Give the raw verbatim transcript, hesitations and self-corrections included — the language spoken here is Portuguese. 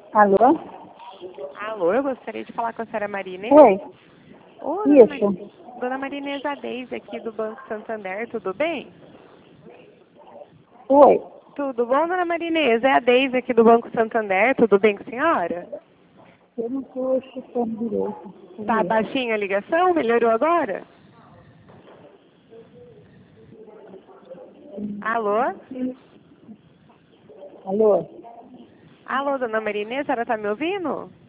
Alô? Alô, eu gostaria de falar com a senhora Marinês. Oi. Ô, dona, Mari... Isso. dona Marinês, a Deise aqui do Banco Santander, tudo bem? Oi. Tudo bom, dona Marinês? É a Deise aqui do Banco Santander, tudo bem com a senhora? Eu não estou escutando direito. Tá baixinha a ligação? Melhorou agora? Alô? Alô? Alô, dona Marinês, a senhora tá me ouvindo?